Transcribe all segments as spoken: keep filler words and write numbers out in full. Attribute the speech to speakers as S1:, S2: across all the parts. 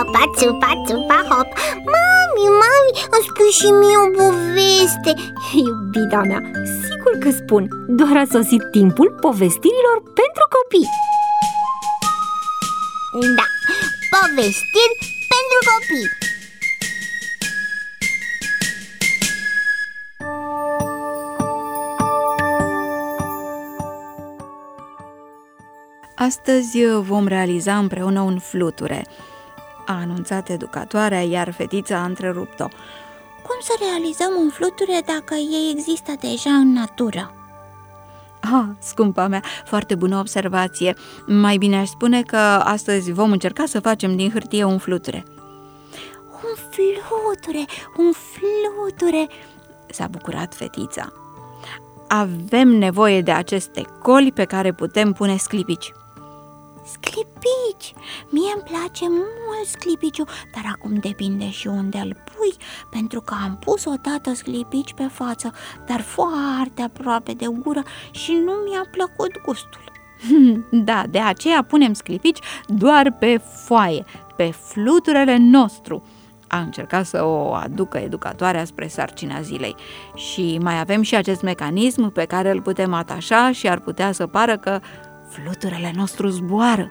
S1: țupa, țupa, țupa, hop. Mami, mami, îmi spui și mie o poveste.
S2: Iubita mea, sigur că spun. Doar a sosit timpul povestirilor pentru copii.
S1: Da, povestiri pentru copii.
S3: Astăzi vom realiza împreună un fluture, a anunțat educatoarea, iar fetița a întrerupt-o.
S4: Cum să realizăm un fluture dacă ei există deja în natură?
S3: Ah, scumpa mea, foarte bună observație. Mai bine aș spune că astăzi vom încerca să facem din hârtie un fluture.
S4: Un fluture, un fluture,
S3: s-a bucurat fetița. Avem nevoie de aceste coli pe care putem pune sclipici.
S4: Sclipici! Mie îmi place mult sclipiciul, dar acum depinde și unde îl pui, pentru că am pus odată sclipici pe față, dar foarte aproape de gură și nu mi-a plăcut gustul.
S3: Da, de aceea punem sclipici doar pe foaie, pe fluturele nostru. A încercat să o aducă educatoarea spre sarcina zilei. Și mai avem și acest mecanism pe care îl putem atașa și ar putea să pară că fluturele nostru zboară.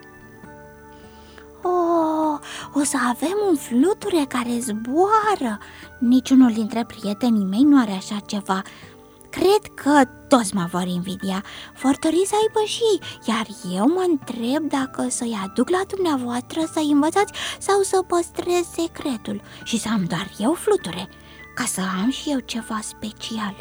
S4: Oh, o să avem un fluture care zboară. Niciunul dintre prietenii mei nu are așa ceva. Cred că toți mă vor invidia. Vor dori să aibă și ei. Iar eu mă întreb dacă să-i aduc la dumneavoastră să-i învățați sau să păstrez secretul și să am doar eu fluture, ca să am și eu ceva special.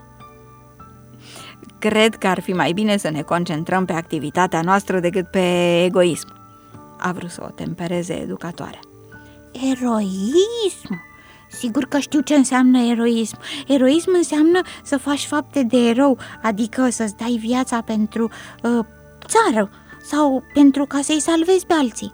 S3: Cred că ar fi mai bine să ne concentrăm pe activitatea noastră decât pe egoism. A vrut să o tempereze educatoarea.
S4: Eroism? Sigur că știu ce înseamnă eroism. Eroism înseamnă să faci fapte de erou, adică să-ți dai viața pentru uh, țară sau pentru ca să-i salvezi pe alții.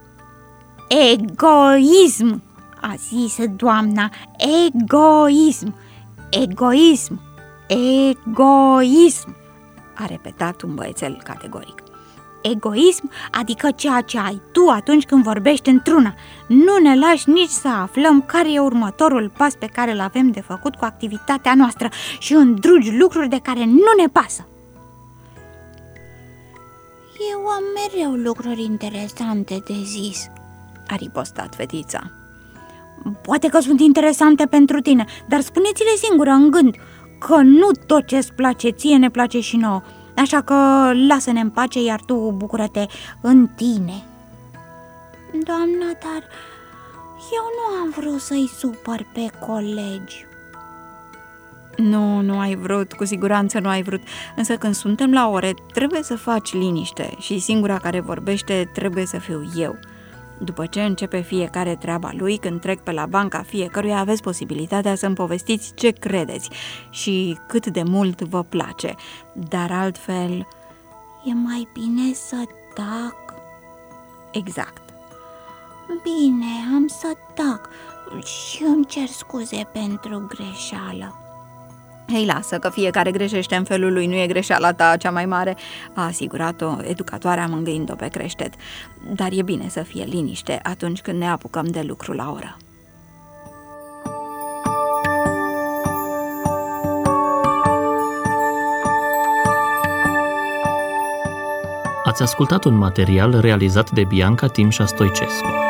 S4: Egoism, a zis doamna, egoism, egoism, egoism,
S3: a repetat un băiețel categoric.
S4: Egoism, adică ceea ce ai tu atunci când vorbești într-una. Nu ne lași nici să aflăm care e următorul pas pe care îl avem de făcut cu activitatea noastră și îndrugi lucruri de care nu ne pasă. Eu am mereu lucruri interesante de zis,
S3: a ripostat fetița.
S4: Poate că sunt interesante pentru tine, dar spune-ți-le singură în gând, că nu tot ce-ți place ție ne place și nouă. Așa că lasă-ne în pace, iar tu bucură-te în tine. Doamna, dar eu nu am vrut să-i supăr pe colegi.
S3: Nu, nu ai vrut, cu siguranță nu ai vrut. Însă când suntem la ore, trebuie să faci liniște și singura care vorbește trebuie să fiu eu. După ce începe fiecare treaba lui, când trec pe la banca fiecăruia, aveți posibilitatea să-mi povestiți ce credeți și cât de mult vă place. Dar altfel,
S4: e mai bine să tac.
S3: Exact.
S4: Bine, am să tac și îmi cer scuze pentru greșeală.
S3: Ei, lasă că fiecare greșește în felul lui, nu e greșeala ta cea mai mare, a asigurat-o educatoarea mângâind-o pe creștet. Dar e bine să fie liniște atunci când ne apucăm de lucru la oră.
S5: Ați ascultat un material realizat de Bianca Timșa Stoicescu.